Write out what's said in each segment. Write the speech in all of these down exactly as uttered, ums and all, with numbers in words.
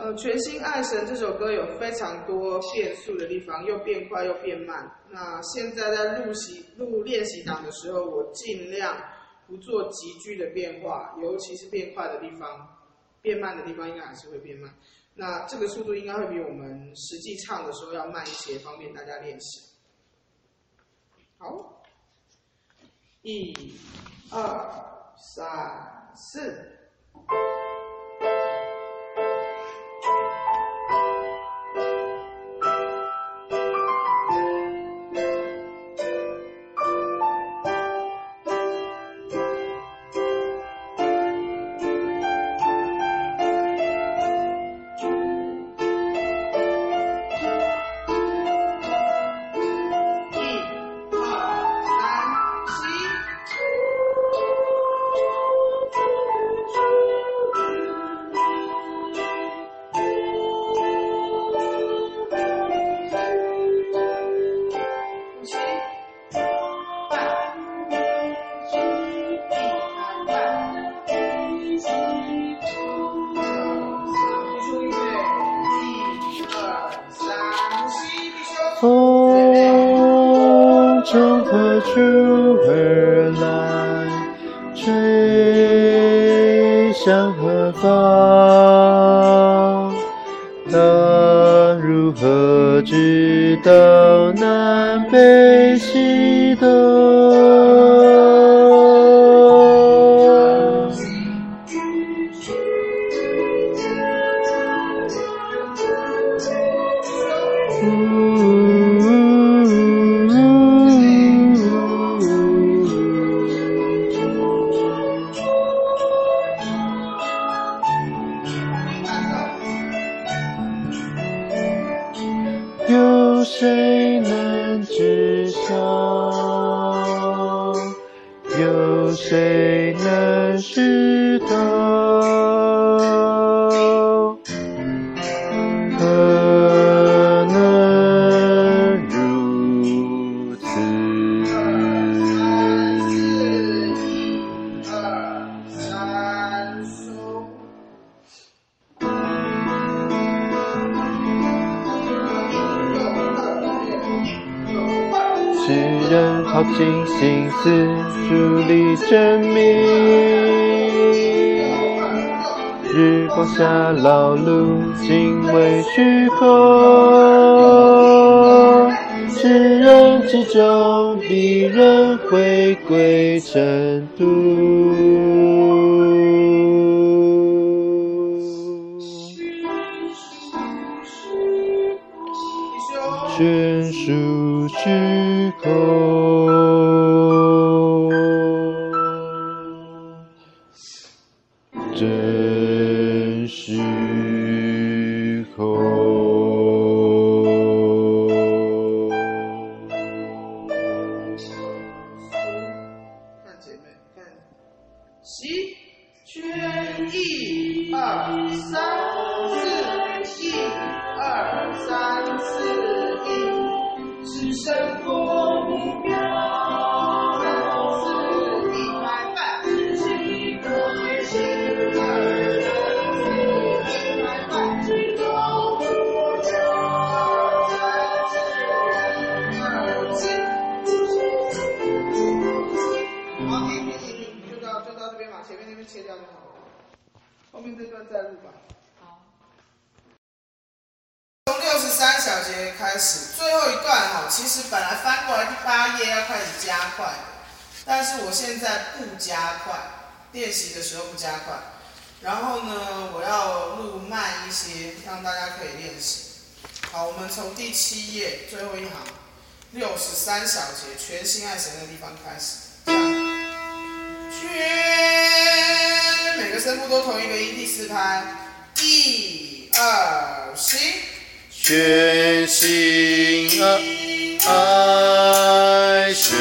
呃，全心爱神这首歌有非常多变数的地方，又变快又变慢。那现在在录习录练习档的时候，我尽量不做急剧的变化，尤其是变快的地方，变慢的地方应该还是会变慢。那这个速度应该会比我们实际唱的时候要慢一些，方便大家练习。好，一、二、三、四。 风从何处而来，吹向何方？他如何知道南北西东？有谁能知晓？有谁能知道？可能如此？ 一、二、三、收。 世人耗尽心思，助力证明，日光下劳碌，敬畏虚空。世人之中，必人回归尘土。悬殊虚空，真虚空。 看姐妹，看，习，圈一、二、三、四，一、二、三、四。是生活目标，三四一拍半，一二三四一拍半，一二三四好，停停停停，就到就到这边吧，前面那边切掉就好了，后面这段再录吧。从六十三小节开始，最后一段哈，其实本来翻过来第八页要开始加快的，但是我现在不加快，练习的时候不加快。然后呢，我要录慢一些，让大家可以练习。好，我们从第七页最后一行，六十三小节全心爱神的地方开始，这样。全，每个声部都同一个音，第四拍，一二行。 全心爱神，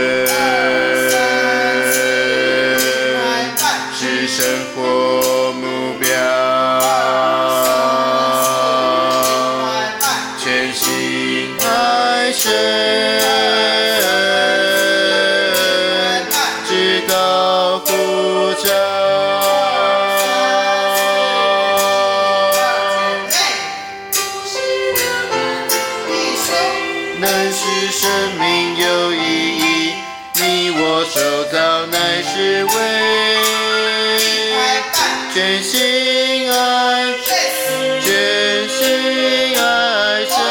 是生活目标。全心爱神，直到呼召。 全心爱，全心爱神。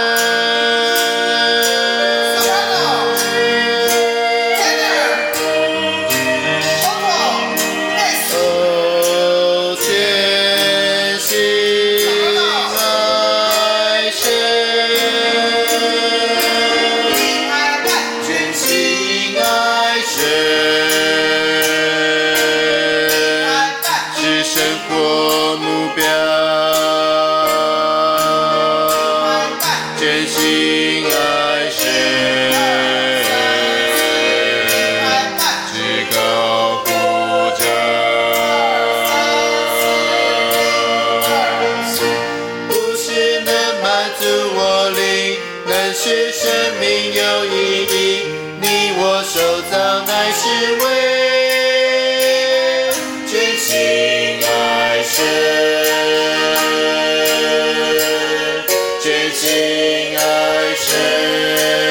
哦，全心爱神，全心爱神。生活目标，全心爱神，至高呼召，不是能满足我灵，能使生命有意义。你我手藏乃是为全心爱神，全心爱神。